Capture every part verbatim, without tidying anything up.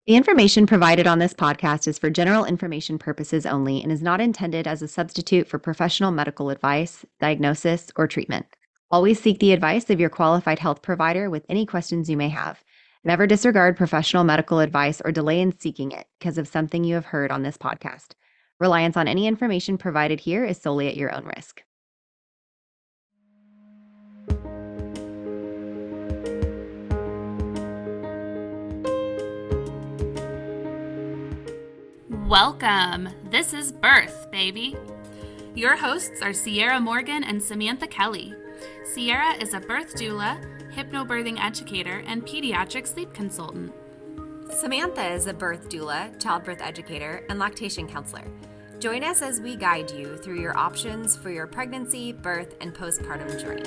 The information provided on this podcast is for general information purposes only and is not intended as a substitute for professional medical advice, diagnosis, or treatment. Always seek the advice of your qualified health provider with any questions you may have. Never disregard professional medical advice or delay in seeking it because of something you have heard on this podcast. Reliance on any information provided here is solely at your own risk. Welcome! This is Birth, baby. Your hosts are Sierra Morgan and Samantha Kelly. Sierra is a birth doula, hypnobirthing educator, and pediatric sleep consultant. Samantha is a birth doula, childbirth educator, and lactation counselor. Join us as we guide you through your options for your pregnancy, birth, and postpartum journey.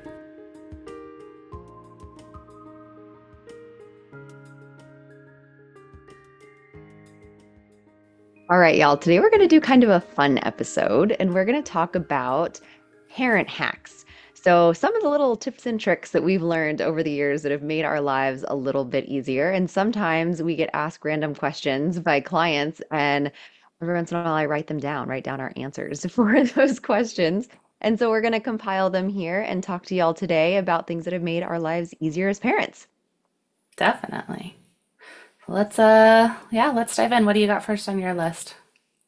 All right, y'all. Today we're going to do kind of a fun episode and we're going to talk about parent hacks. So, some of the little tips and tricks that we've learned over the years that have made our lives a little bit easier. And sometimes we get asked random questions by clients, and every once in a while I write them down, write down our answers for those questions. And so, we're going to compile them here and talk to y'all today about things that have made our lives easier as parents. Definitely. Let's uh yeah, let's dive in. What do you got first on your list?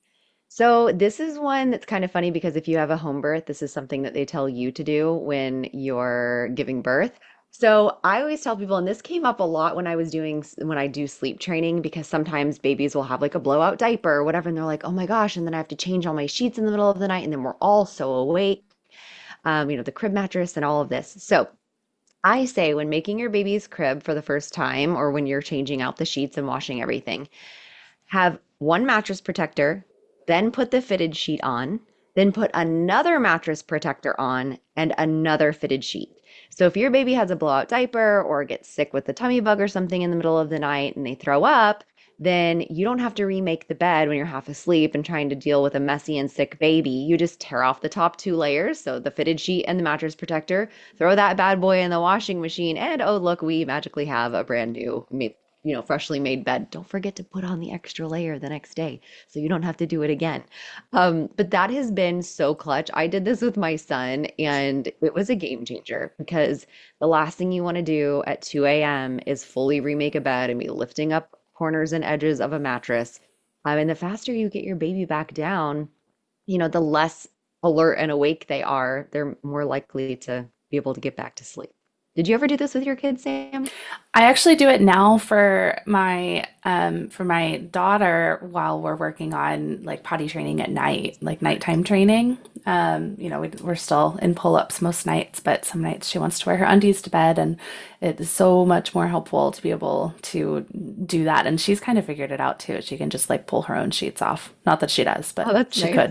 So this is one that's kind of funny because if you have a home birth, this is something that they tell you to do when you're giving birth. So I always tell people, and this came up a lot when I was doing, when I do sleep training, because sometimes babies will have like a blowout diaper or whatever, and they're like, oh my gosh, and then I have to change all my sheets in the middle of the night, and then we're all so awake, um, you know, the crib mattress and all of this. So I say when making your baby's crib for the first time, or when you're changing out the sheets and washing everything, have one mattress protector, then put the fitted sheet on, then put another mattress protector on, and another fitted sheet. So if your baby has a blowout diaper or gets sick with a tummy bug or something in the middle of the night and they throw up, then you don't have to remake the bed when you're half asleep and trying to deal with a messy and sick baby. You just tear off the top two layers, so the fitted sheet and the mattress protector, throw that bad boy in the washing machine, and oh, look, we magically have a brand new you know, freshly made bed. Don't forget to put on the extra layer the next day so you don't have to do it again. Um, but that has been so clutch. I did this with my son and it was a game changer because the last thing you want to do at two a m is fully remake a bed and be lifting up corners and edges of a mattress. Um, and the faster you get your baby back down, you know, the less alert and awake they are, they're more likely to be able to get back to sleep. Did you ever do this with your kids, Sam? I actually do it now for my um for my daughter while we're working on like potty training at night, like nighttime training. Um, you know, we, we're still in pull-ups most nights, but some nights she wants to wear her undies to bed, and it is so much more helpful to be able to do that. And she's kind of figured it out too. She can just like pull her own sheets off. Not that she does, Oh, but that's she nice. could.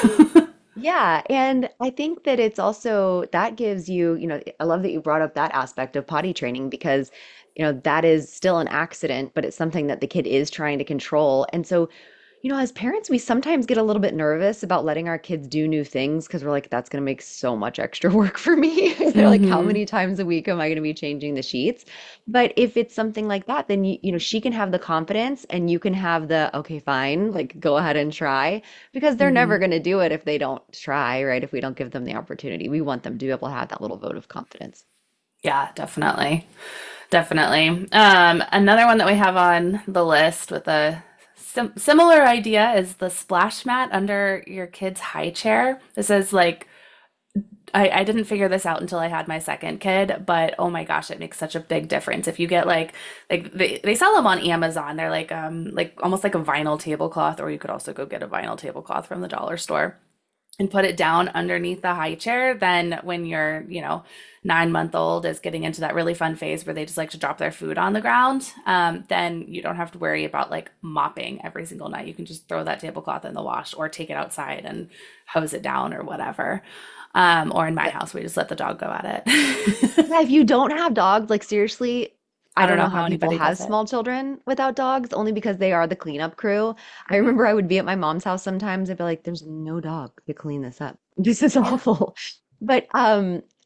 Yeah, and I think that it's also that gives you, you know, I love that you brought up that aspect of potty training because, you know, that is still an accident, but it's something that the kid is trying to control. And so, you know, as parents, we sometimes get a little bit nervous about letting our kids do new things because we're like, that's going to make so much extra work for me. They're like, how Hmm. many times a week am I going to be changing the sheets? But if it's something like that, then you, you know, she can have the confidence and you can have the, okay, fine, like go ahead and try because they're never Hmm. going to do it if they don't try, right? If we don't give them the opportunity, we want them to be able to have that little vote of confidence. Yeah, definitely. Definitely. Um, another one that we have on the list with a sim similar idea is the splash mat under your kid's high chair. This is like I, I didn't figure this out until I had my second kid, but oh my gosh, it makes such a big difference. If you get like like they, they sell them on Amazon. They're like um like almost like a vinyl tablecloth, or you could also go get a vinyl tablecloth from the dollar store and put it down underneath the high chair. Then when your, you know, nine month old is getting into that really fun phase where they just like to drop their food on the ground, um, then you don't have to worry about like mopping every single night. You can just throw that tablecloth in the wash or take it outside and hose it down or whatever. Um, or in my Yeah. house, we just let the dog go at it. Yeah, if you don't have dogs, like seriously, I I don't don't know know how how people anybody have does it. small children without dogs, only because they are the cleanup crew. I Hmm. remember I would be at my mom's house sometimes. I'd be like, there's no dog to clean this up. This is Yeah. awful. But um,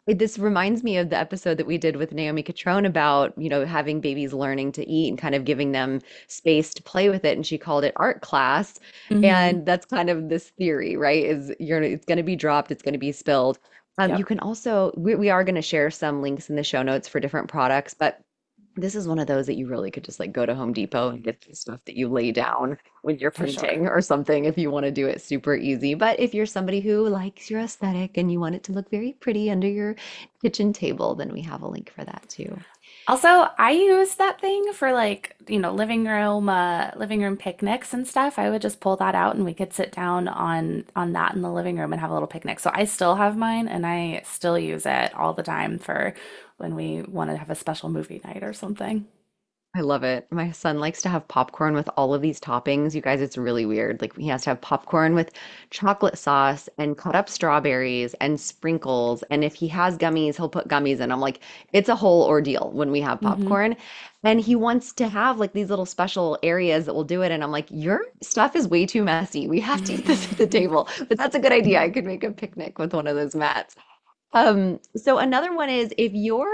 It- This reminds me of the episode that we did with Naomi Catrone about, you know, having babies learning to eat and kind of giving them space to play with it. And she called it art class. Hmm. And that's kind of this theory, right? Is you're it's going to be dropped, it's going to be spilled. Um, you Yep, can also, we, we are going to share some links in the show notes for different products, but this is one of those that you really could just like go to Home Depot and get the stuff that you lay down when you're for sure. printing or something if you want to do it super easy. But if you're somebody who likes your aesthetic and you want it to look very pretty under your kitchen table, then we have a link for that too. Also, I use that thing for like, you know, living room, uh, living room picnics and stuff. I would just pull that out and we could sit down on on that in the living room and have a little picnic. So I still have mine and I still use it all the time for when we want to have a special movie night or something. I love it. My son likes to have popcorn with all of these toppings. You guys, it's really weird. Like he has to have popcorn with chocolate sauce and cut up strawberries and sprinkles. And if he has gummies, he'll put gummies in. I'm like, it's a whole ordeal when we have Hmm. popcorn. And he wants to have like these little special areas that will do it. And I'm like, your stuff is way too messy. We have to eat this at the table. But that's a good idea. I could make a picnic with one of those mats. Um, so another one is if your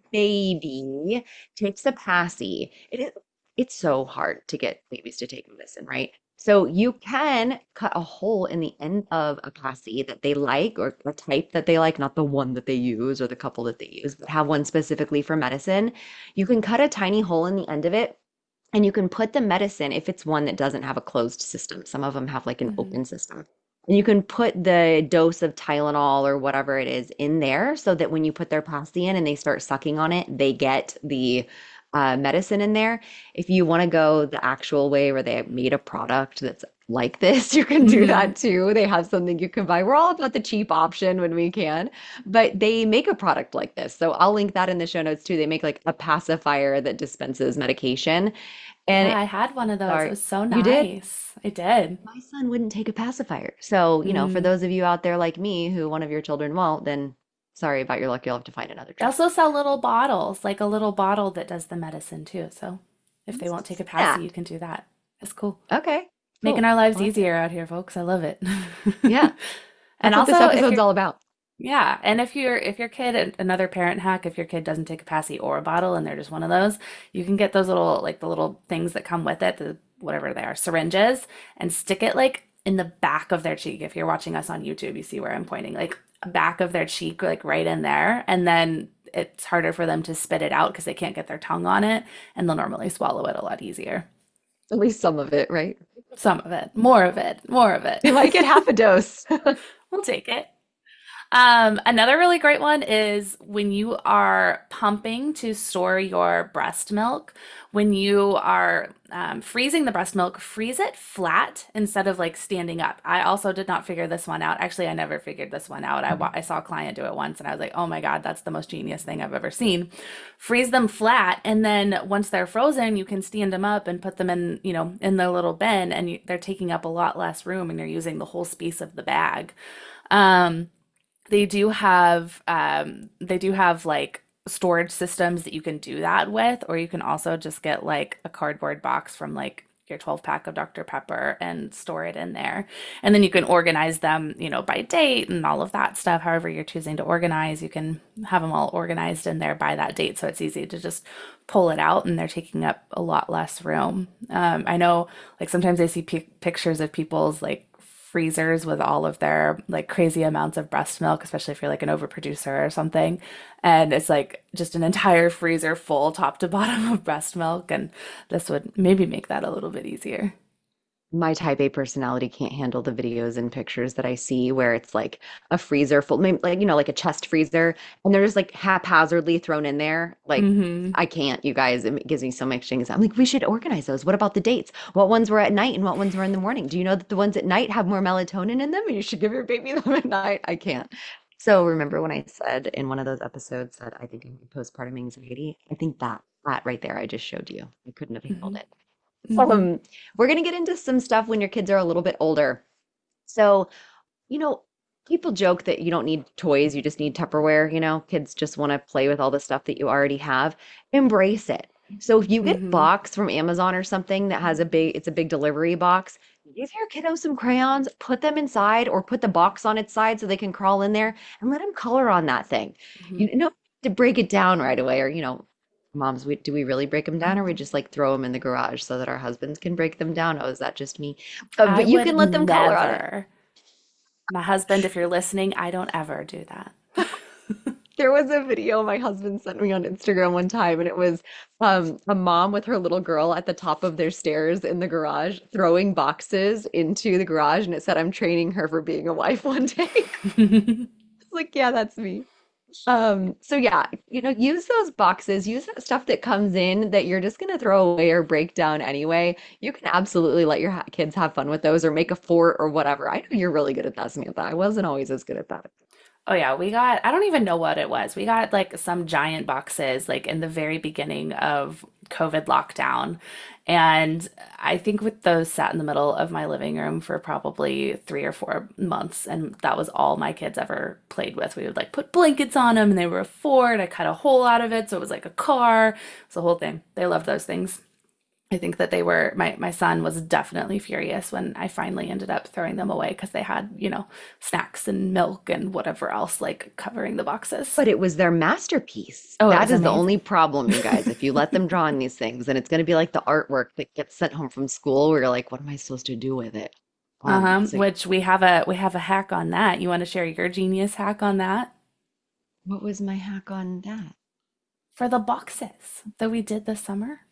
baby takes a passy, it is it's so hard to get babies to take medicine, right? So you can cut a hole in the end of a passy that they like or a type that they like, not the one that they use or the couple that they use, but have one specifically for medicine. You can cut a tiny hole in the end of it and you can put the medicine if it's one that doesn't have a closed system. Some of them have like an Hmm. open system. And you can put the dose of Tylenol or whatever it is in there so that when you put their pasty in and they start sucking on it, they get the uh, medicine in there. If you want to go the actual way where they made a product that's like this, you can do Hmm. that too. They have something you can buy. We're all about the cheap option when we can, but they make a product like this. So I'll link that in the show notes too. They make like a pacifier that dispenses medication. Yeah, And I had one of those. It sorry, was so you did? nice. I did. My son wouldn't take a pacifier. So, you know, for Mm. those of you out there like me who one of your children won't, then sorry about your luck. You'll have to find another They drug. also sell little bottles, like a little bottle that does the medicine too. So if they Let's won't do take a passy, that. you can do that. It's cool. Okay, Making cool. our lives Well, easier out here, folks. I love it. yeah, And that's what this also, if episode's you're, all about. yeah, and if you're, if your kid, another parent hack, if your kid doesn't take a passy or a bottle and they're just one of those, you can get those little, like the little things that come with it, the whatever they are, syringes, and stick it like in the back of their cheek. If you're watching us on YouTube, you see where I'm pointing, like back of their cheek, like right in there. And then it's harder for them to spit it out because they can't get their tongue on it, and they'll normally swallow it a lot easier. At least some of it, right? Some of it, more of it, more of it. You might get half a dose. We'll take it. Um, another really great one is when you are pumping to store your breast milk, when you are um, freezing the breast milk, freeze it flat instead of like standing up. I also did not figure this one out. Actually, I never figured this one out. I, wa- I saw a client do it once and I was like, oh my God, that's the most genius thing I've ever seen. Freeze them flat, and then once they're frozen, you can stand them up and put them in, you know, in the little bin, and you, they're taking up a lot less room and you're using the whole space of the bag. Um, they do have um they do have like storage systems that you can do that with, or you can also just get like a cardboard box from like your twelve pack of doctor Pepper and store it in there. And then you can organize them, you know, by date and all of that stuff. However you're choosing to organize, you can have them all organized in there by that date. So it's easy to just pull it out and they're taking up a lot less room. Um, I know like sometimes I see pic pictures of people's like freezers with all of their like crazy amounts of breast milk, especially if you're like an overproducer or something. And it's like just an entire freezer full top to bottom of breast milk. And this would maybe make that a little bit easier. My type A personality can't handle the videos and pictures that I see where it's like a freezer full, maybe like, you know, like a chest freezer, and they're just like haphazardly thrown in there. Like, Hmm. I can't, you guys. It gives me so much anxiety. I'm like, we should organize those. What about the dates? What ones were at night and what ones were in the morning? Do you know that the ones at night have more melatonin in them and you should give your baby them at night? I can't. So remember when I said in one of those episodes that I think I have postpartum anxiety? I think that that right there I just showed you. I couldn't have handled Hmm. it. Hmm. Um, we're going to get into some stuff when your kids are a little bit older. So, you know, people joke that you don't need toys, you just need Tupperware. You know, kids just want to play with all the stuff that you already have. Embrace it. So if you get a Hmm. box from Amazon or something that has a big, it's a big delivery box, give your kiddo some crayons, put them inside or put the box on its side so they can crawl in there and let them color on that thing. Hmm. You know, to break it down right away, or, you know, moms, we, do we really break them down or we just like throw them in the garage so that our husbands can break them down? Oh, is that just me? Uh, I but you can would let them color on it. never. My husband, if you're listening, I don't ever do that. There was a video my husband sent me on Instagram one time, and it was um, a mom with her little girl at the top of their stairs in the garage throwing boxes into the garage, and it said, "I'm training her for being a wife one day." It's like, yeah, that's me. Um, so yeah, you know, use those boxes, use that stuff that comes in that you're just gonna throw away or break down anyway. You can absolutely let your ha kids have fun with those or make a fort or whatever. I know you're really good at that, Samantha. I wasn't always as good at that. Oh yeah, we got, I don't even know what it was. We got like some giant boxes like in the very beginning of COVID lockdown. And I think with those sat in the middle of my living room for probably three or four months. And that was all my kids ever played with. We would like put blankets on them and they were a fort. I cut a hole out of it. So it was like a car. It was the whole thing. They loved those things. I think that they were my my son was definitely furious when I finally ended up throwing them away because they had, you know, snacks and milk and whatever else like covering the boxes. But it was their masterpiece. Oh, it That was is the only amazing. problem, you guys. If you let them draw on these things, and it's going to be like the artwork that gets sent home from school, where you're like, what am I supposed to do with it? Um, Uh-huh. so Which we have a we have a hack on that. You want to share your genius hack on that? what was my hack on that? For the boxes that we did this summer?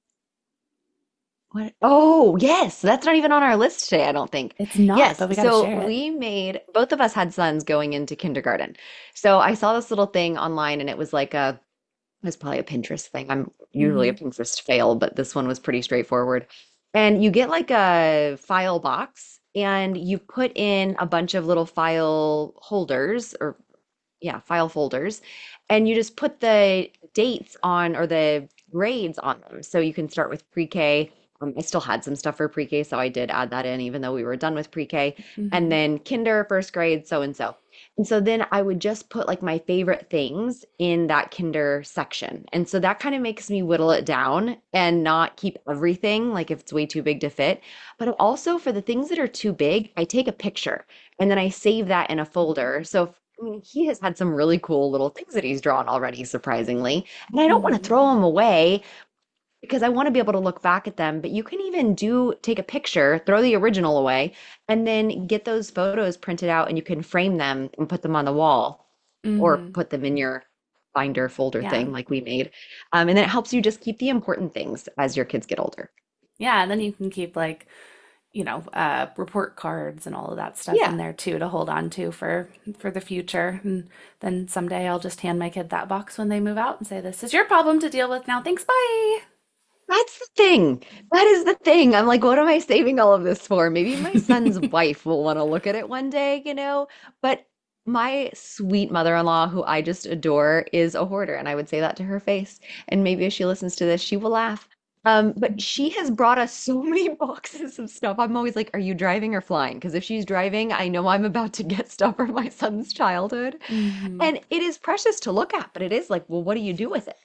What? Oh, yes. That's not even on our list today, I don't think. It's not, Yes. but we got to So share it. we made, both of us had sons going into kindergarten. So I saw this little thing online and it was like a, it was probably a Pinterest thing. I'm usually a Hmm. Pinterest fail, but this one was pretty straightforward. And you get like a file box and you put in a bunch of little file holders or yeah, file folders, and you just put the dates on or the grades on them. So you can start with pre-K. Um, I still had some stuff for pre-K, so I did add that in, even though we were done with pre-K. And Hmm. then kinder, first grade, so and so. And so then I would just put like my favorite things in that kinder section. And so that kind of makes me whittle it down and not keep everything, like if it's way too big to fit. But also for the things that are too big, I take a picture and then I save that in a folder. So if I mean, he has had some really cool little things that he's drawn already, surprisingly. And I don't want to Hmm. throw them away because I want to be able to look back at them. But you can even do take a picture, throw the original away, and then get those photos printed out and you can frame them and put them on the wall or Hmm. put them in your binder folder Yeah. thing like we made. Um, and then it helps you just keep the important things as your kids get older. Yeah, and then you can keep like you know, uh, report cards and all of that stuff in Yeah. there too to hold on to for for the future. And then someday I'll just hand my kid that box when they move out and say, "This is your problem to deal with now. Thanks, bye." That's the thing. That is the thing. I'm like, what am I saving all of this for? Maybe my son's wife will want to look at it one day, you know? But my sweet mother-in-law, who I just adore, is a hoarder, and I would say that to her face. And maybe if she listens to this, she will laugh. Um, but she has brought us so many boxes of stuff. I'm always like, are you driving or flying? Because if she's driving, I know I'm about to get stuff from my son's childhood. Hmm. And it is precious to look at, but it is like, well, what do you do with it?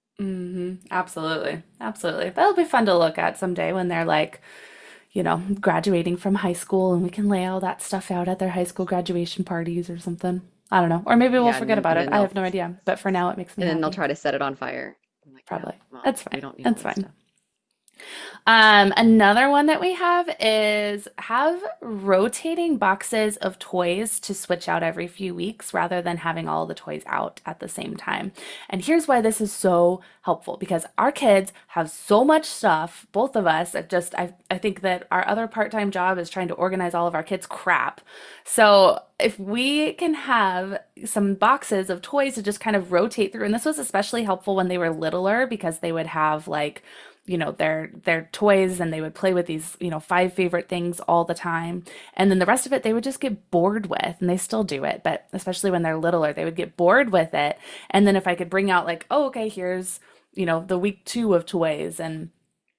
Hmm. Absolutely. Absolutely. That'll be fun to look at someday when they're like, you know, graduating from high school and we can lay all that stuff out at their high school graduation parties or something. I don't know. Or maybe we'll Yeah, and forget then about and it. then I they'll have no idea. But for now, it makes me and then they'll happy. try to set it on fire. I'm like, yeah, Probably. mom, That's we fine. don't need all That's this fine. stuff. Um, another one that we have is have rotating boxes of toys to switch out every few weeks rather than having all the toys out at the same time. And here's why this is so helpful because our kids have so much stuff, both of us, I've just I I think that our other part-time job is trying to organize all of our kids' crap. So if we can have some boxes of toys to just kind of rotate through, and this was especially helpful when they were littler because they would have like you know their their toys and they would play with these you know five favorite things all the time and then the rest of it they would just get bored with and they still do it but especially when they're littler they would get bored with it and then if I could bring out like oh okay here's you know the week two of toys and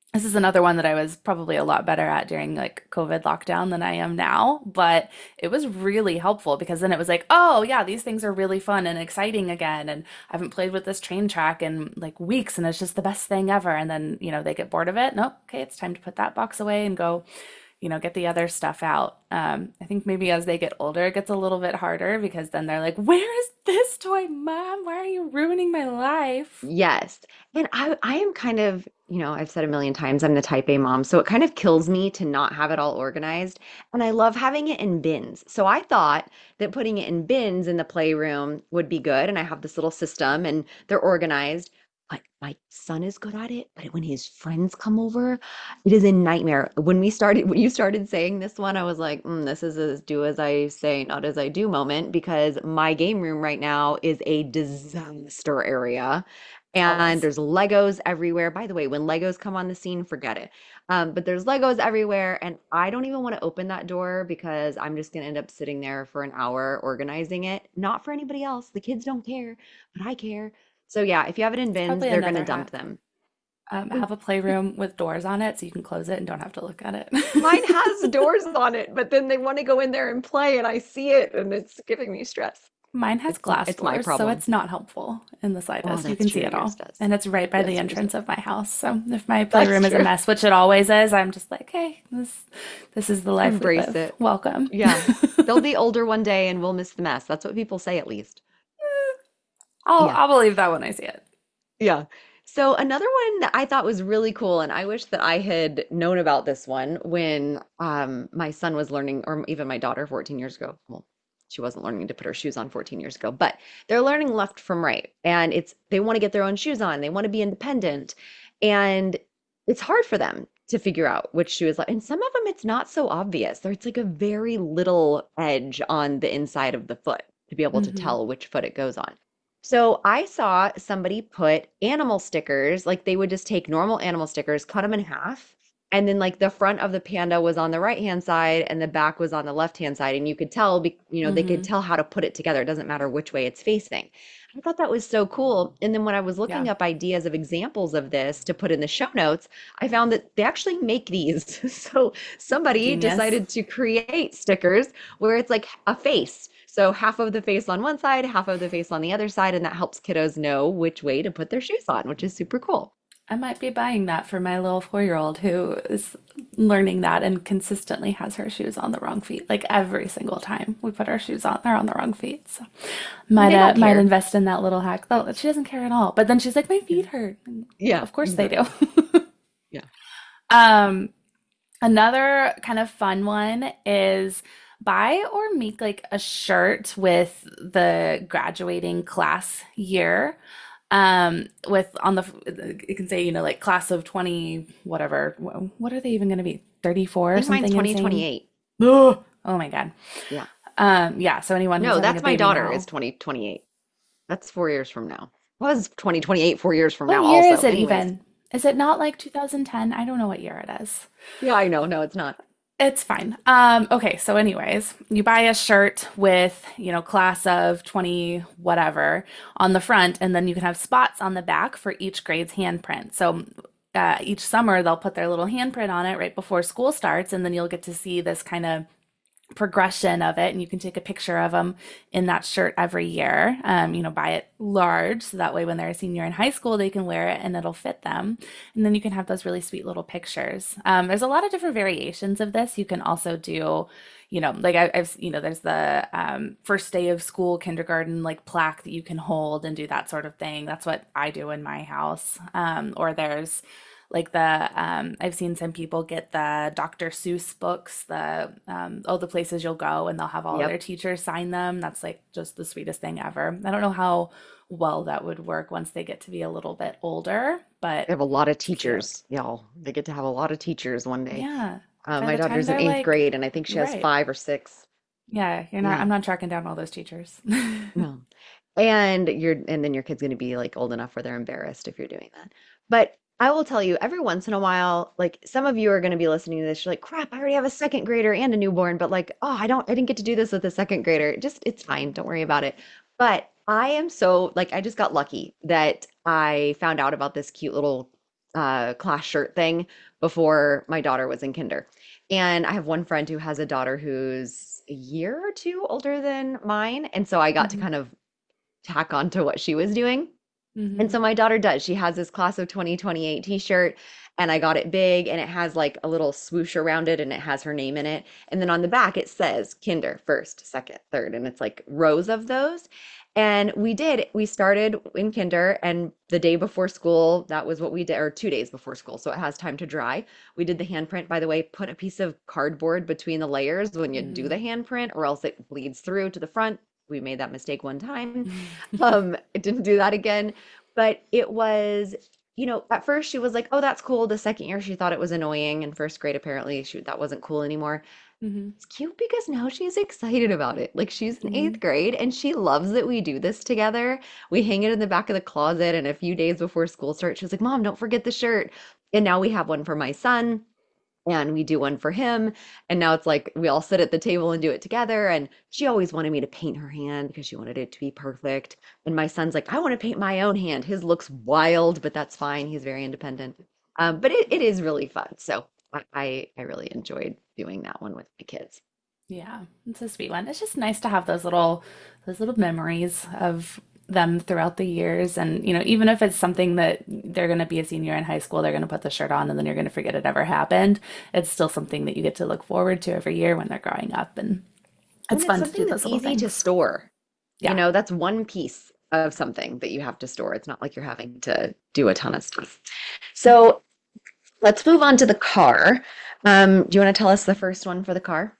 This is another one that I was probably a lot better at during like COVID lockdown than I am now, but it was really helpful because then it was like, oh yeah, these things are really fun and exciting again, and I haven't played with this train track in like weeks, and it's just the best thing ever. And then, you know, they get bored of it. Nope, okay, it's time to put that box away and go, you know, get the other stuff out. Um, I think maybe as they get older, it gets a little bit harder because then they're like, where is this toy, Mom? Why are you ruining my life? Yes. And I I am kind of, you know, I've said a million times I'm the type A mom, so it kind of kills me to not have it all organized. And I love having it in bins. So I thought that putting it in bins in the playroom would be good. And I have this little system and they're organized. But my son is good at it. But when his friends come over, it is a nightmare. When we started, when you started saying this one, I was like, mm, this is a do as I say, not as I do moment, because my game room right now is a disaster area and Always. there's Legos everywhere. By the way, when Legos come on the scene, forget it. Um, but there's Legos everywhere, and I don't even want to open that door because I'm just going to end up sitting there for an hour organizing it. Not for anybody else. The kids don't care, but I care. So yeah, if you have it in It's bins, probably they're going to another dump hack. them. Um, have a playroom with doors on it so you can close it and don't have to look at Mine it. has doors on it, but then they want to go in there and play, and I see it, and it's giving me stress. Mine has It's glass it's my doors, so problem. it's not helpful in the Oh, slightest. You that's can see true. it Yours all. does. And it's right by the Yes, yours entrance does. of my house. So if my That's playroom is a true. mess, which it always is, I'm just like, hey, this this is the life we Embrace live. it. Welcome. Yeah. They'll be older one day and we'll miss the mess. That's what people say, at least. I'll Yeah. I'll believe that when I see it. Yeah. So another one that I thought was really cool, and I wish that I had known about this one when um, my son was learning, or even my daughter fourteen years ago. Well, she wasn't learning to put her shoes on fourteen years ago, but they're learning left from right. And it's they want to get their own shoes on, they want to be independent. And it's hard for them to figure out which shoe is like, and some of them it's not so obvious. There's like a very little edge on the inside of the foot to be able to Hmm. tell which foot it goes on. So I saw somebody put animal stickers, like they would just take normal animal stickers, cut them in half, and then like the front of the panda was on the right hand side and the back was on the left hand side, and you could tell, be- you know, they could Hmm. tell how to put it together. It doesn't matter which way it's facing. I thought that was so cool. And then when I was looking Yeah. up ideas of examples of this to put in the show notes, I found that they actually make these. So somebody Genius. decided to create stickers where it's like a face. So half of the face on one side, half of the face on the other side, and that helps kiddos know which way to put their shoes on, which is super cool. I might be buying that for my little four-year-old who is learning that and consistently has her shoes on the wrong feet. Like every single time we put our shoes on, they're on the wrong feet. So might They uh, don't might care. invest in that little hack. Though she doesn't care at all. But then she's like, my Yeah, feet hurt. And yeah, of course they do. exactly. Yeah. Um, Another kind of fun one is buy or make like a shirt with the graduating class year. Um, with on the, it can say, you know, like class of twenty, whatever. Wh- What are they even going to be? I thirty-four or think mine's something insane? twenty twenty-eight. Ugh. Oh my God. Yeah. Um, yeah, so anyone who's No, having a that's my baby daughter is now. twenty twenty-eight. That's four years from now. Was twenty twenty-eight four years from What now year is also. it Anyways. even? Is it not like two thousand ten? I don't know what year it is. Yeah, I know. No, it's not. It's fine. Um, okay, so anyways, you buy a shirt with, you know, class of twenty whatever on the front, and then you can have spots on the back for each grade's handprint. So uh, each summer they'll put their little handprint on it right before school starts, and then you'll get to see this kind of progression of it, and you can take a picture of them in that shirt every year. Um, you know, buy it large so that way when they're a senior in high school, they can wear it and it'll fit them. And then you can have those really sweet little pictures. Um, there's a lot of different variations of this. You can also do, you know, like I, I've, you know, there's the um, first day of school, kindergarten, like plaque that you can hold and do that sort of thing. That's what I do in my house. Um, or there's like the um, I've seen some people get the doctor Seuss books, the um, oh the places you'll go, and they'll have all of their Yep. teachers sign them. That's like just the sweetest thing ever. I don't know how well that would work once they get to be a little bit older, They but have a lot of it's cute. teachers, y'all. They get to have a lot of teachers one day. Yeah. Uh, By my the time daughter's in they're eighth like, grade, and I think she has right. five or six. Yeah, you're not, Yeah. I'm not tracking down all those teachers. No. And you're and then your kid's going to be like old enough where they're embarrassed if you're doing that. But I will tell you, every once in a while, like some of you are going to be listening to this, you're like, crap, I already have a second grader and a newborn, but like, oh, I don't, I didn't get to do this with a second grader. Just, it's fine. Don't worry about it. But I am so like, I just got lucky that I found out about this cute little uh, class shirt thing before my daughter was in kinder. And I have one friend who has a daughter who's a year or two older than mine. And so I got to Hmm. kind of tack on to what she was doing. And Hmm. so my daughter does. She has this class of twenty twenty-eight t-shirt, and I got it big, and it has like a little swoosh around it, and it has her name in it. And then on the back it says kinder, first, second, third, and it's like rows of those. And we did, we started in kinder, and the day before school, that was what we did, or two days before school, so it has time to dry. We did the handprint, by the way, put a piece of cardboard between the layers when you do Hmm. the handprint, or else it bleeds through to the front. We made that mistake one time. Um, I didn't do that again. But it was, you know, at first she was like, "Oh, that's cool." The second year she thought it was annoying. In first grade, apparently, she that wasn't cool anymore. Hmm. It's cute because now she's excited about it. Like she's in eighth Hmm. grade and she loves that we do this together. We hang it in the back of the closet, and a few days before school starts, she was like, "Mom, don't forget the shirt." And now we have one for my son and we do one for him. And now it's like we all sit at the table and do it together. And she always wanted me to paint her hand because she wanted it to be perfect. And my son's like, "I want to paint my own hand." His looks wild, but that's fine. He's very independent. Um, but it, it is really fun. So I, I I really enjoyed doing that one with my kids. Yeah, it's a sweet one. It's just nice to have those little those little memories of them throughout the years. And, you know, even if it's something that they're going to be a senior in high school, they're going to put the shirt on and then you're going to forget it ever happened. It's still something that you get to look forward to every year when they're growing up. And it's And it's fun to do something that's those little easy to things. store. You Yeah. know, that's one piece of something that you have to store. It's not like you're having to do a ton of stuff. So let's move on to the car. Um, do you want to tell us the first one for the car?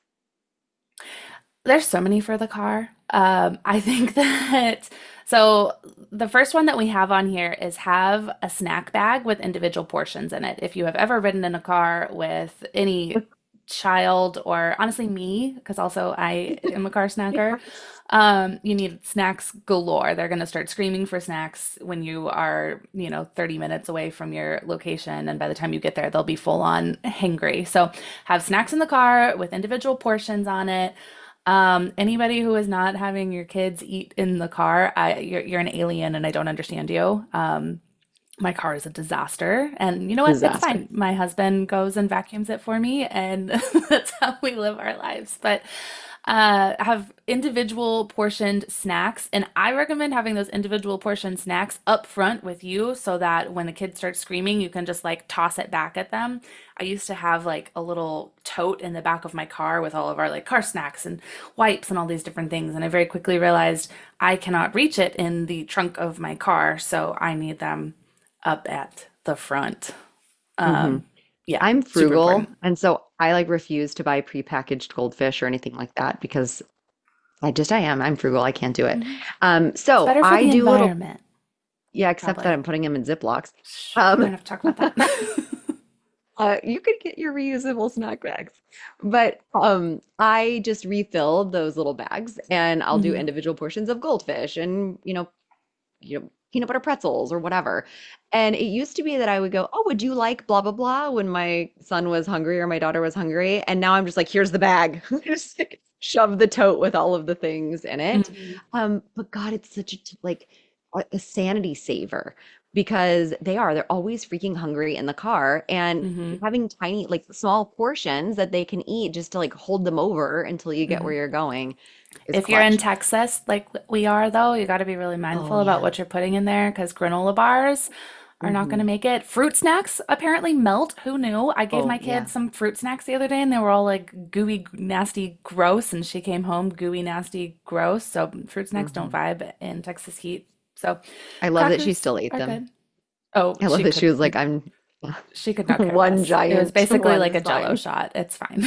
There's so many for the car. Um, I think that so the first one that we have on here is have a snack bag with individual portions in it. If you have ever ridden in a car with any child or honestly me, because also I am a car snacker, Yes. um, you need snacks galore. They're going to start screaming for snacks when you are, you know, thirty minutes away from your location. And by the time you get there, they'll be full on hangry. So have snacks in the car with individual portions on it. Um, anybody who is not having your kids eat in the car, I, you're, you're an alien and I don't understand you. Um, my car is a disaster. And you know what? It's Disaster. fine. My husband goes and vacuums it for me, and that's how we live our lives. But uh, have individual portioned snacks. And I recommend having those individual portioned snacks up front with you so that when the kid starts screaming, you can just like toss it back at them. I used to have like a little tote in the back of my car with all of our like car snacks and wipes and all these different things. And I very quickly realized I cannot reach it in the trunk of my car. So I need them up at the front. Hmm. Um, yeah, I'm super important. frugal, and so I like refuse to buy prepackaged goldfish or anything like that because I just I am. I'm frugal. I can't do it. Mhm. Um, It's so better for I the do little, environment, yeah, except that probably. I'm putting them in Ziplocs. Shh, we Um, don't have to talk about that. Uh, you could get your reusable snack bags, but um, I just refilled those little bags, and I'll do Mhm. individual portions of goldfish and you know, you know, peanut butter pretzels or whatever. And it used to be that I would go, "Oh, would you like blah blah blah?" when my son was hungry or my daughter was hungry, and now I'm just like, "Here's the bag." Just like, shove the tote with all of the things in it. Mhm. Um, but God, it's such a t- like a a sanity saver because they are they're always freaking hungry in the car, and Mhm. having tiny like small portions that they can eat just to like hold them over until you get where Mhm. you're going is If you're in clutch. Texas, like we are, though, you got to be really Oh mindful about yeah. what you're putting in there because granola bars are not going Hmm. to make it. Fruit snacks apparently melt. Who knew? I gave Oh my kid yeah. some fruit snacks the other day and they were all like gooey, nasty, gross. And she came home gooey, nasty, gross. So fruit snacks don't Hmm. vibe in Texas heat. So I love that she crackers still ate are them. good. Oh, I love she that she could, was like, I'm she could not care one less. It was giant basically one like is a Jello fine. shot. It's fine.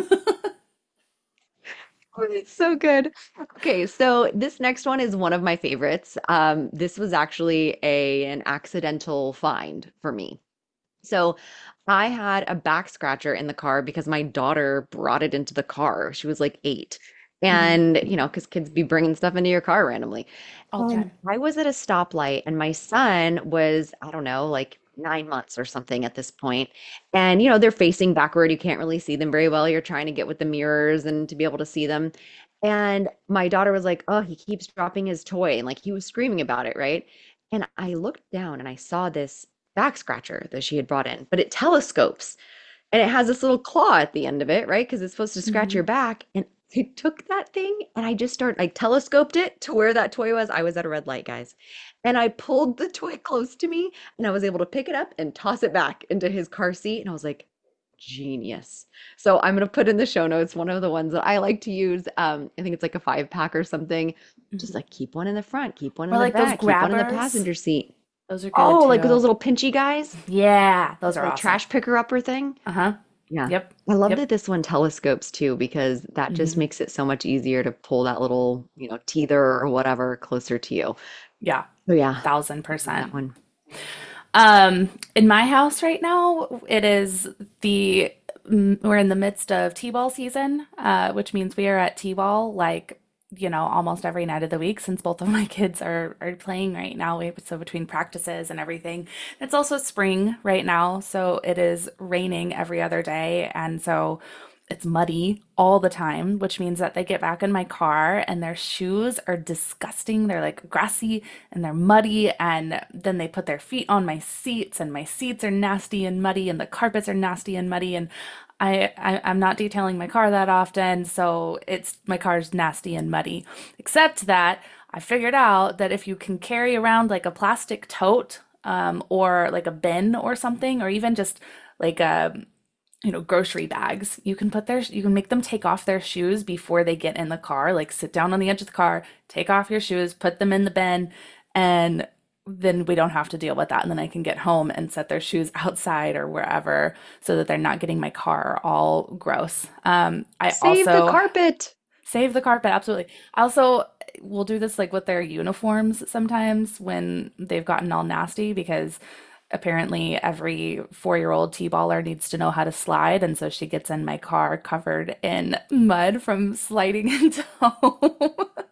Oh, it's so good. Okay, so this next one is one of my favorites. Um, this was actually a an accidental find for me. So I had a back scratcher in the car because my daughter brought it into the car. She was like eight. Mhm. And, you know, because kids be bringing stuff into your car randomly. All the And time. I was at a stoplight and my son was, I don't know, like nine months or something at this point. And, you know, they're facing backward. You can't really see them very well. You're trying to get with the mirrors and to be able to see them. And my daughter was like, "Oh, he keeps dropping his toy." And like he was screaming about it, right? And I looked down and I saw this back scratcher that she had brought in, but it telescopes and it has this little claw at the end of it, right? Because it's supposed to scratch Hmm. your back. And I took that thing and I just started like telescoped it to where that toy was. I was at a red light, guys. And I pulled the toy close to me and I was able to pick it up and toss it back into his car seat. And I was like, genius. So I'm going to put in the show notes one of the ones that I like to use. Um, I think it's like a five pack or something. Just Hmm. like keep one in the front, keep one in Or the like those back, keep one in the grabbers. passenger seat. Those are good Oh, like with too. those little pinchy guys, Yeah, those are little awesome. trash picker upper thing. Uh-huh. Yeah. Yep. I love Yep. that this one telescopes too, because that just Hmm. makes it so much easier to pull that little, you know, teether or whatever closer to you. Yeah. So yeah, Thousand I love that percent. one. Um, in my house right now, it is the mm, we're in the midst of T-ball season, uh, which means we are at T-ball like, you know, almost every night of the week since both of my kids are are playing right now. We, so between practices and everything. It's also spring right now, so it is raining every other day, and so it's muddy all the time, which means that they get back in my car and their shoes are disgusting. They're like grassy and they're muddy. And then they put their feet on my seats, and my seats are nasty and muddy, and the carpets are nasty and muddy. And I, I I'm not detailing my car that often, so it's my car's nasty and muddy. Except that I figured out that if you can carry around like a plastic tote, um, or like a bin or something, or even just like a you know, grocery bags. You can put their, you can make them take off their shoes before they get in the car. Like sit down on the edge of the car, take off your shoes, put them in the bin, and then we don't have to deal with that. And then I can get home and set their shoes outside or wherever so that they're not getting my car all gross. Um, I Save the also carpet. save the carpet, absolutely. I also will do this like with their uniforms sometimes when they've gotten all nasty because apparently every four-year-old T-baller needs to know how to slide, and so she gets in my car covered in mud from sliding into home.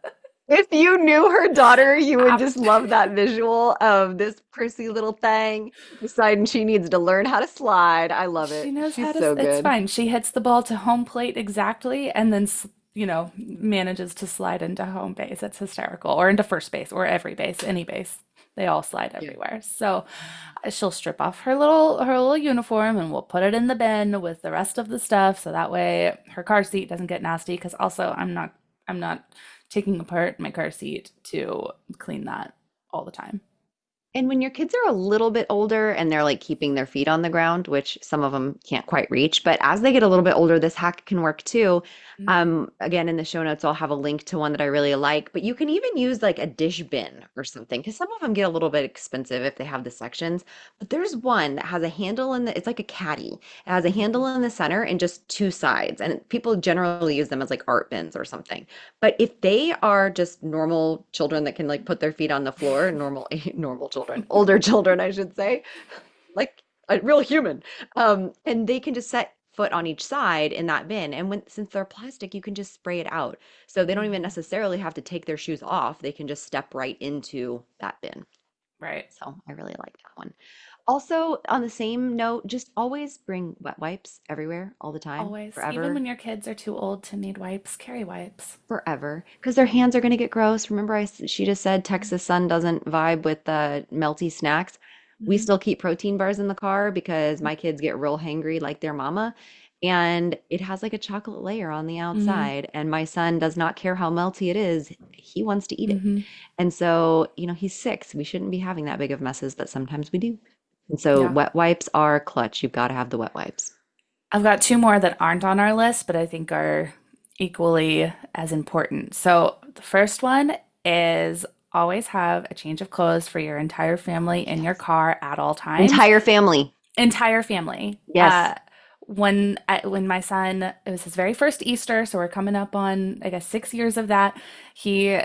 If you knew her daughter, you would Ab- just love that visual of this prissy little thing deciding she needs to learn how to slide. I love She it. knows how She's to, so it's good. fine. She hits the ball to home plate exactly and then, you know, manages to slide into home base. It's hysterical. Or into first base or every base, any base. They all slide Yeah. everywhere. So uh, she'll strip off her little her little uniform and we'll put it in the bin with the rest of the stuff so that way her car seat doesn't get nasty because also I'm not I'm not taking apart my car seat to clean that all the time. And when your kids are a little bit older and they're like keeping their feet on the ground, which some of them can't quite reach, but as they get a little bit older, this hack can work too. Mm. Um, again, in the show notes, I'll have a link to one that I really like, but you can even use like a dish bin or something because some of them get a little bit expensive if they have the sections. But there's one that has a handle in the, it's like a caddy. It has a handle in the center and just two sides. And people generally use them as like art bins or something. But if they are just normal children that can like put their feet on the floor, normal normal children, older children, I should say, like a real human, um, and they can just set foot on each side in that bin. And when since they're plastic, you can just spray it out. So they don't even Mhm. necessarily have to take their shoes off. They can just step right into that bin. Right. So I really like that one. Also, on the same note, just always bring wet wipes everywhere, all the time, Always. Even forever. when your kids are too old to need wipes, carry wipes. Forever, because their hands are going to get gross. Remember, I s- she just said Texas sun doesn't vibe with the melty snacks. We Mhm. still keep protein bars in the car because my kids get real hangry like their mama, and it has like a chocolate layer on the Mhm. outside. And my son does not care how melty it is; he wants to eat it. Mhm. And so, you know, he's six. We shouldn't be having that big of messes, but sometimes we do. And so, Yeah. wet wipes are clutch. You've got to have the wet wipes. I've got two more that aren't on our list, but I think are equally as important. So the first one is always have a change of clothes for your entire family in your Yes. car at all times. Entire family. Entire family. Yes. Uh, when I, when my son, it was his very first Easter, so we're coming up on, I guess, six years of that. He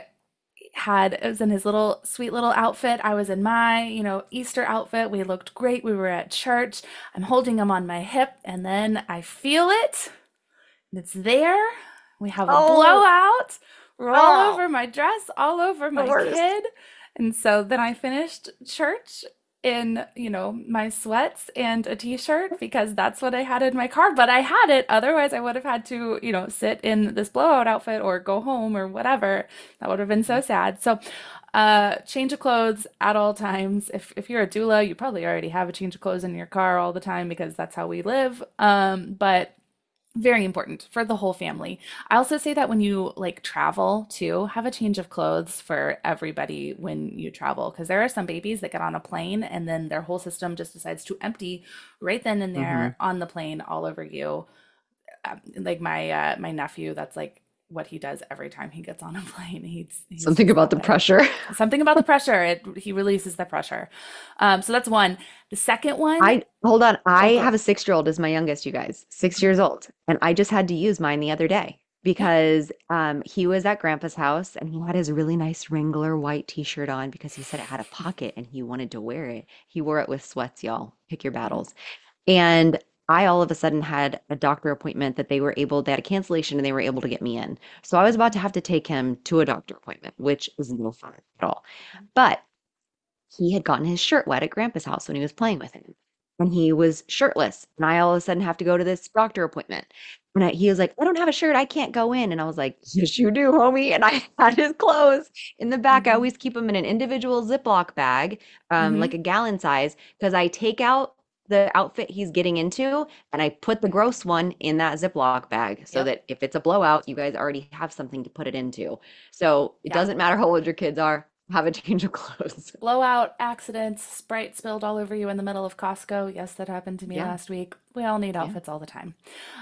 had it was in his little sweet little outfit. I was in my, you know, Easter outfit. We looked great. We were at church. I'm holding him on my hip, and then I feel it. And it's there. We have a Oh, blowout, all oh, over my dress, all over the my worst. kid. And so then I finished church in, you know, my sweats and a t-shirt because that's what I had in my car, but I had it. Otherwise, I would have had to, you know, sit in this blowout outfit or go home or whatever. That would have been so sad. So, uh, change of clothes at all times. If if you're a doula, you probably already have a change of clothes in your car all the time because that's how we live. Um, but very important for the whole family. I also say that when you like travel too, have a change of clothes for everybody when you travel because there are some babies that get on a plane and then their whole system just decides to empty right then and Hmm. there on the plane all over you. Um, like my uh, my nephew, that's like what he does every time he gets on a plane. He's he's Something just about that the way. pressure. Something about the pressure. It he releases the pressure. Um, so that's one. The second one, I hold on. I oh, have go. a six-year-old as my youngest, you guys, six Mhm. years old, and I just had to use mine the other day Yeah. because um, he was at Grandpa's house and he had his really nice Wrangler white t-shirt on because he said it had a pocket and he wanted to wear it. He wore it with sweats, y'all. Pick your Mhm. battles. And I all of a sudden had a doctor appointment that they were able, they had a cancellation and they were able to get me in. So I was about to have to take him to a doctor appointment, which is no fun at all. But he had gotten his shirt wet at Grandpa's house when he was playing with him. And he was shirtless. And I all of a sudden have to go to this doctor appointment. And I, he was like, I don't have a shirt. I can't go in. And I was like, yes, you do, homie. And I had his clothes in the back. I Mhm. always keep them in an individual Ziploc bag, um, like Mhm. a gallon size, because I take out the outfit he's getting into and I put the gross one in that Ziploc bag so Yep. that if it's a blowout, you guys already have something to put it into. So it Yeah. doesn't matter how old your kids are, have a change of clothes. Blowout, accidents, Sprite spilled all over you in the middle of Costco. Yes, that happened to me Yeah. last week. We all need Yeah. outfits all the time.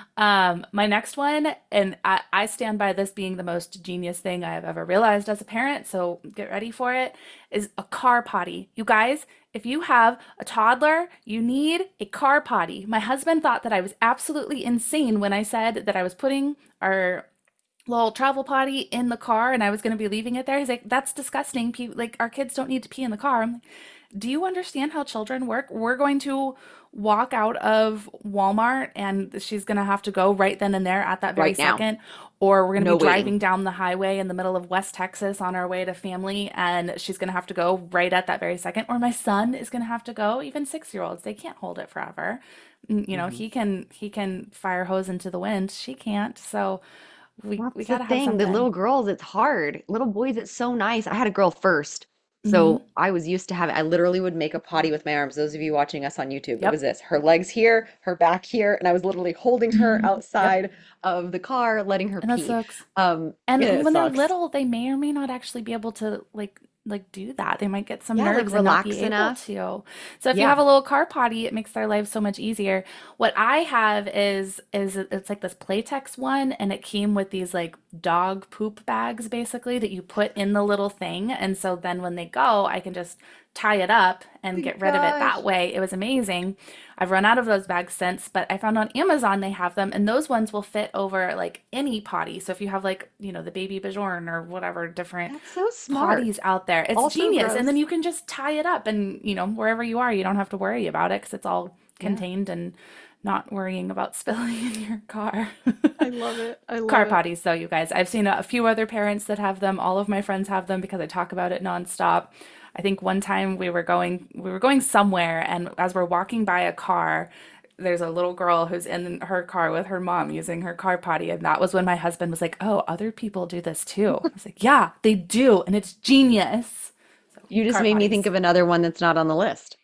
Um, my next one, and I, I stand by this being the most genius thing I have ever realized as a parent, so get ready for it, is a car potty. You guys, if you have a toddler, you need a car potty. My husband thought that I was absolutely insane when I said that I was putting our little travel potty in the car and I was going to be leaving it there. He's like, that's disgusting. Pe- like, our kids don't need to pee in the car. I'm like, do you understand how children work? We're going to walk out of Walmart and she's going to have to go right then and there at that very Right now. second. Or we're going to be No waiting. driving down the highway in the middle of West Texas on our way to family and she's going to have to go right at that very second. Or my son is going to have to go. Even six year olds, they can't hold it forever. Mm, You know, Mhm. he can he can fire hose into the wind. She can't. So we we That's the got to have thing. The something. little girls, it's hard. Little boys, it's so nice. I had a girl first. Hmm. So I was used to having, I literally would make a potty with my arms. Those of you watching us on YouTube, it was Yep. this, her legs here, her back here, and I was literally holding her Yep. outside of the car, letting her And that pee. sucks. Um, and And it when they're sucks. little, they may or may not actually be able to like like do that. They might get some Yeah, like nerves and not be relax able enough. to. So if you have Yeah. a little car potty, it makes their life so much easier. What I have is is it's like this Playtex one and it came with these like dog poop bags basically that you put in the little thing. And so then when they go, I can just tie it up Oh and my get rid of it that gosh. way. It was amazing. I've run out of those bags since, but I found on Amazon they have them, and those ones will fit over like any potty. So if you have like, you know, the baby Bjorn or whatever different That's so smart. potties out there, it's Also genius. And then gross. you can just tie it up, and you know, wherever you are, you don't have to worry about it because it's all Yeah. contained and not worrying about spilling in your car. I love it. I love Car it. potties, though, you guys. I've seen a, a few other parents that have them. All of my friends have them because I talk about it nonstop. I think one time we were going we were going somewhere, and as we're walking by a car, there's a little girl who's in her car with her mom using her car potty, and that was when my husband was like, "Oh, other people do this too." I was like, "Yeah, they do, and it's genius." So, You just car made me think potties. of another one that's not on the list.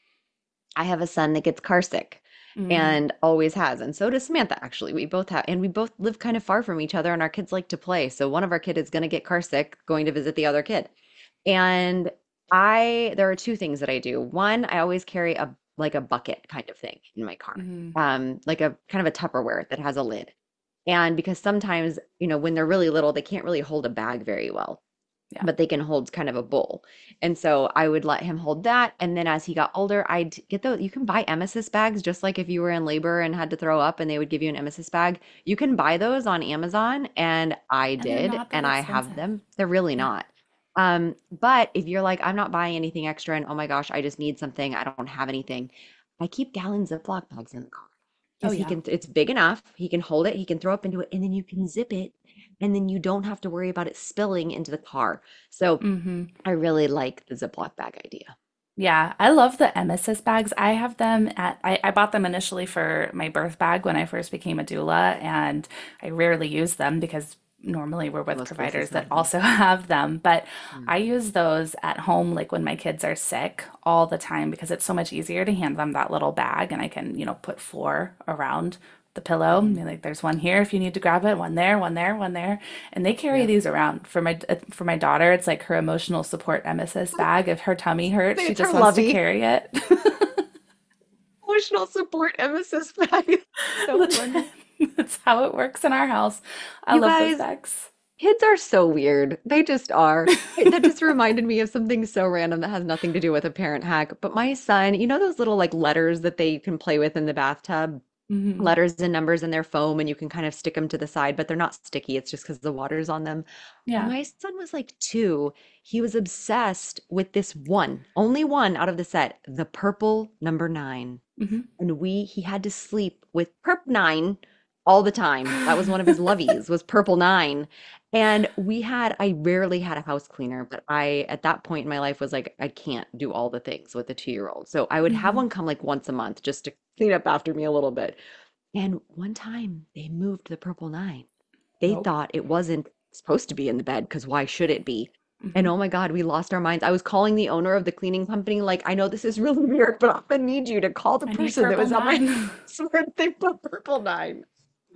I have a son that gets car sick Hmm. and always has. And so does Samantha, actually. We both have, and we both live kind of far from each other, and our kids like to play. So one of our kid is going to get car sick going to visit the other kid. And I, there are two things that I do. One, I always carry a like a bucket kind of thing in my car, Hmm. um, like a kind of a Tupperware that has a lid. And because sometimes, you know, when they're really little, they can't really hold a bag very well, Yeah. but they can hold kind of a bowl. And so I would let him hold that. And then as he got older, I'd get those. You can buy emesis bags, just like if you were in labor and had to throw up and they would give you an emesis bag. You can buy those on Amazon. And I And they're did, not that and I have expensive. them. They're really Yeah. not. Um, but if you're like, I'm not buying anything extra and oh my gosh, I just need something, I don't have anything. I keep gallon Ziploc bags in the car Oh, because he yeah. can, it's big enough. He can hold it, he can throw up into it, and then you can zip it, and then you don't have to worry about it spilling into the car. So Hmm. I really like the Ziploc bag idea. Yeah, I love the emesis bags. I have them at, I, I bought them initially for my birth bag when I first became a doula, and I rarely use them because normally we're with Most places providers that have them. also have them. But Yeah. I use those at home, like when my kids are sick all the time, because it's so much easier to hand them that little bag and I can, you know, put four around the pillow. And Mhm. be like, there's one here if you need to grab it, one there, one there, one there. And they carry Yep. these around for my uh, for my daughter. It's like her emotional support emesis bag. If her tummy hurts, she It's her just wants to lovey. carry it. Emotional support emesis bag. So funny. That's how it works in our house. I You love those guys, bags. kids are so weird. They just are. It- That just reminded me of something so random that has nothing to do with a parent hack. But my son, you know those little like letters that they can play with in the bathtub? Hmm. Letters and numbers and their foam, and you can kind of stick them to the side, but they're not sticky. It's just because the water's on them. When Yeah. my son was like two, he was obsessed with this one, only one out of the set, the purple number nine. Hmm. And we, he had to sleep with Perp nine all the time. That was one of his loveys, was Purple nine. And we had, I rarely had a house cleaner, but I, at that point in my life, was like, I can't do all the things with a two-year-old. So I would have Hmm. one come like once a month just to clean up after me a little bit. And one time they moved the Purple Nine. They Nope. thought it wasn't supposed to be in the bed because why should it be? And Hmm. oh my God, we lost our minds. I was calling the owner of the cleaning company, like, I know this is really weird, but I'm gonna need you to call the I need person that purple was at my nine. house where they put Purple Nine.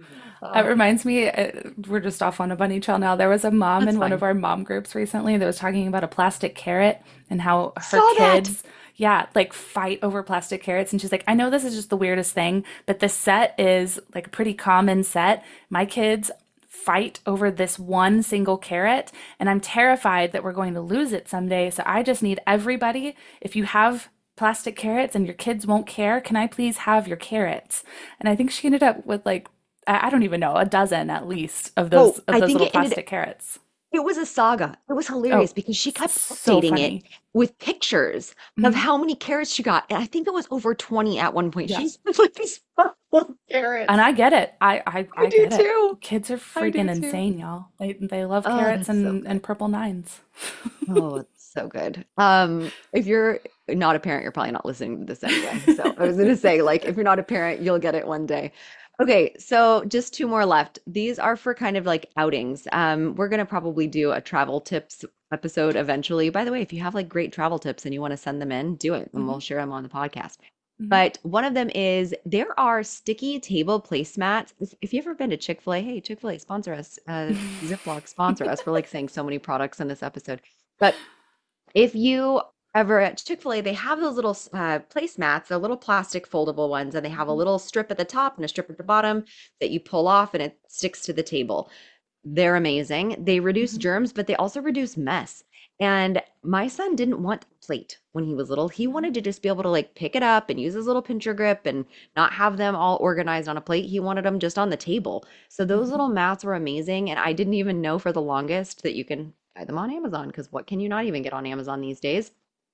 It Oh, reminds me, uh, we're just off on a bunny trail now. There was a mom that's in one of fine. our mom groups recently that was talking about a plastic carrot and how her Saw that. kids, yeah, like fight over plastic carrots. And she's like, I know this is just the weirdest thing, but this set is like a pretty common set. My kids fight over this one single carrot, and I'm terrified that we're going to lose it someday. So I just need everybody, if you have plastic carrots and your kids won't care, can I please have your carrots? And I think she ended up with like I don't even know, a dozen at least of those Oh, of I those think little it ended. plastic carrots. It was a saga. It was hilarious Oh, because she kept so updating it funny. with pictures of Hmm. how many carrots she got. And I think it was over twenty at one point. Yeah. She's like these full And carrots. I get it. I, I I I do get it. too. Kids are I do freaking too. insane, y'all. They they love Oh, carrots that's so and good. and purple nines. Oh, it's so good. Um, if you're not a parent, you're probably not listening to this anyway. So I was gonna say, like, if you're not a parent, you'll get it one day. Okay, so just two more left. These are for kind of like outings. Um, we're gonna probably do a travel tips episode eventually. By the way, if you have like great travel tips and you want to send them in, do it, and Hmm. we'll share them on the podcast. Hmm. But one of them is there are sticky table placemats. If if you've ever been to Chick-fil-A, hey, Chick-fil-A, sponsor us. Uh, Ziploc, sponsor us. We're like saying so many products in this episode. But if you ever at Chick-fil-A, they have those little uh, placemats, the little plastic foldable ones, and they have a little strip at the top and a strip at the bottom that you pull off and it sticks to the table. They're amazing. They reduce Hmm. germs, but they also reduce mess. And my son didn't want a plate when he was little. He wanted to just be able to like pick it up and use his little pincher grip and not have them all organized on a plate. He wanted them just on the table. So those Hmm. little mats were amazing. And I didn't even know for the longest that you can buy them on Amazon because what can you not even get on Amazon these days?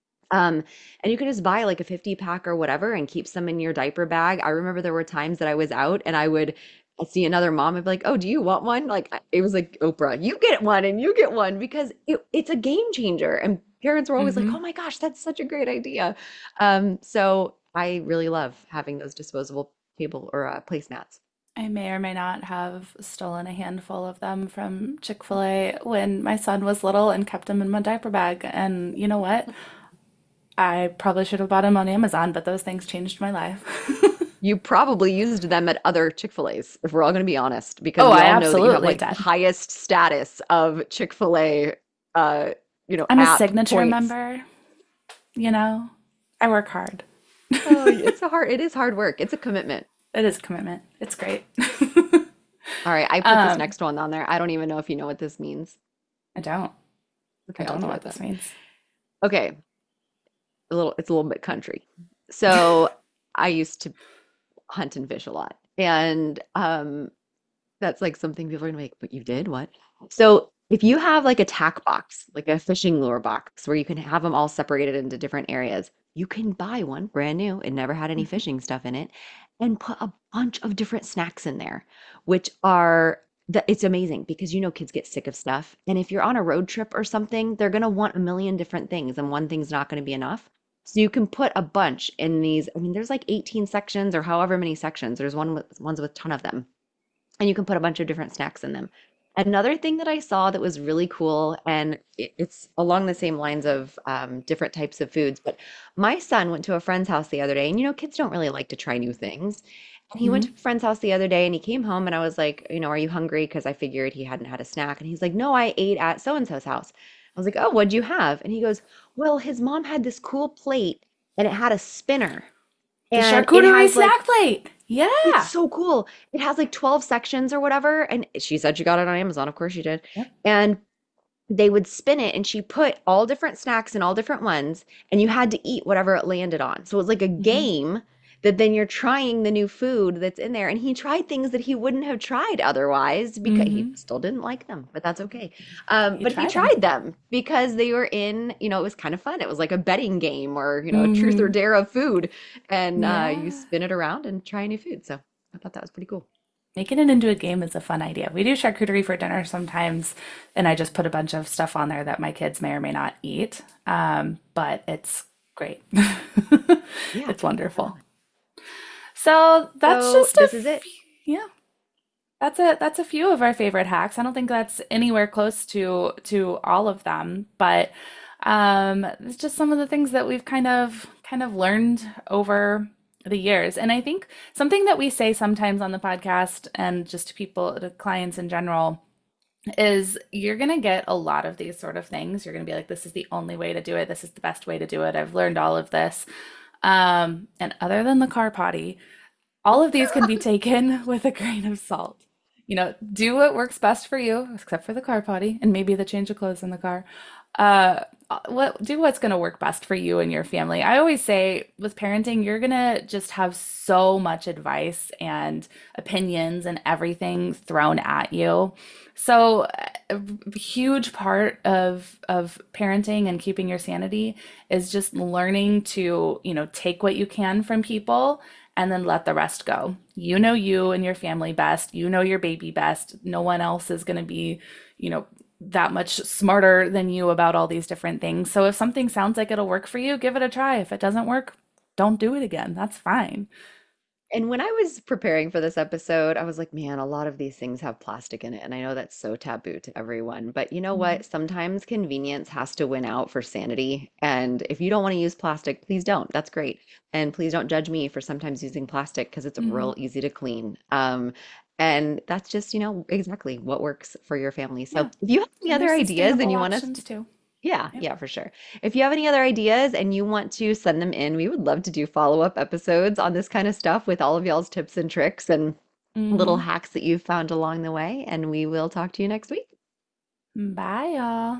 Um, and you can just buy like a fifty pack or whatever and keep some in your diaper bag. I remember there were times that I was out and I would see another mom and be like, "Oh, do you want one?" Like I- it was like Oprah, "You get one and you get one," because it, it's a game changer. And parents were always like, "Oh Hmm. my gosh, that's such a great idea." Um, so I really love having those disposable table or uh, placemats. I may or may not have stolen a handful of them from Chick-fil-A when my son was little and kept them in my diaper bag. And you know what? I probably should have bought them on Amazon, but those things changed my life. You probably used them at other Chick-fil-A's, if we're all going to be honest, because Oh, we I all know that you have absolutely like did. highest status of Chick-fil-A, uh, you know, I'm a app signature points. member, you know. I work hard. Oh, it's a hard, it is hard work. It's a commitment. It is a commitment. It's great. All right, I put this Um, next one on there. I don't even know if you know what this means. I don't. I Okay, I'll don't know tell you what what that this means. means. Okay, a little, it's a little bit country. So I used to hunt and fish a lot, and um, that's like something people are gonna make, but you did what? So if you have like a tack box, like a fishing lure box where you can have them all separated into different areas, you can buy one brand new. It never had any Mhm. fishing stuff in it and put a bunch of different snacks in there, which are the, it's amazing because you know kids get sick of stuff. And if you're on a road trip or something, they're gonna want a million different things and one thing's not gonna be enough. So you can put a bunch in these. I mean, there's like eighteen sections or however many sections. There's one with ones with a ton of them. And you can put a bunch of different snacks in them. Another thing that I saw that was really cool, and it, it's along the same lines of um, different types of foods, but my son went to a friend's house the other day, and you know, kids don't really like to try new things. And he went to Hmm. a friend's house the other day and he came home and I was like, you know, are you hungry? Because I figured he hadn't had a snack. And he's like, no, I ate at so and so's house. I was like, oh, what'd you have? And he goes, well, his mom had this cool plate and it had a spinner The and it charcuterie has like snack plate. it's Yeah. so cool. It has like twelve sections or whatever. And she said she got it on Amazon. Of course she did. Yep. And they would spin it and she put all different snacks in all different ones and you had to eat whatever it landed on. So it was like a Hmm. game that then you're trying the new food that's in there. And he tried things that he wouldn't have tried otherwise because he Hmm. still didn't like them, but that's okay. Um, You but he tried them. tried them because they were in, you know, it was kind of fun. It was like a betting game or, you know, a truth or Hmm. dare of food. And uh, you Yeah. spin it around and try new food. So I thought that was pretty cool. Making it into a game is a fun idea. We do charcuterie for dinner sometimes, and I just put a bunch of stuff on there that my kids may or may not eat. Um, but it's great. Yeah, It's wonderful. So that's so just a this is it. few, yeah. That's a that's a few of our favorite hacks. I don't think that's anywhere close to to all of them, but um, it's just some of the things that we've kind of kind of learned over the years. And I think something that we say sometimes on the podcast and just to people, to clients in general, is you're going to get a lot of these sort of things. You're going to be like, this is the only way to do it. This is the best way to do it. I've learned all of this. Um, and other than the car potty, all of these can be taken with a grain of salt. You know, do what works best for you, except for the car potty and maybe the change of clothes in the car. Uh, what do what's going to work best for you and your family. I always say with parenting, you're going to just have so much advice and opinions and everything thrown at you. So a huge part of of parenting and keeping your sanity is just learning to, you know, take what you can from people and then let the rest go. You know you and your family best. You know your baby best. No one else is going to be, you know, that much smarter than you about all these different things. So if something sounds like it'll work for you, give it a try. If it doesn't work, don't do it again. That's fine. And when I was preparing for this episode, I was like, man, a lot of these things have plastic in it. And I know that's so taboo to everyone. But you know Mhm. what? Sometimes convenience has to win out for sanity. And if you don't want to use plastic, please don't. That's great. And please don't judge me for sometimes using plastic because it's real Mhm. easy to clean. Um, and that's just, you know, exactly what works for your family. So Yeah. if you have any And other there's ideas and sustainable you want us to options too. yeah, Yep. yeah, for sure. If you have any other ideas and you want to send them in, we would love to do follow-up episodes on this kind of stuff with all of y'all's tips and tricks and little Hmm. hacks that you've found along the way. And we will talk to you next week. Bye, y'all.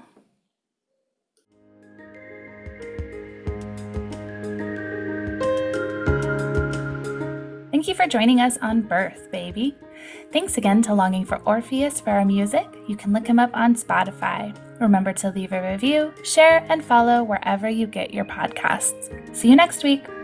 Thank you for joining us on Birth, baby. Thanks again to Longing for Orpheus for our music. You can look him up on Spotify. Remember to leave a review, share, and follow wherever you get your podcasts. See you next week.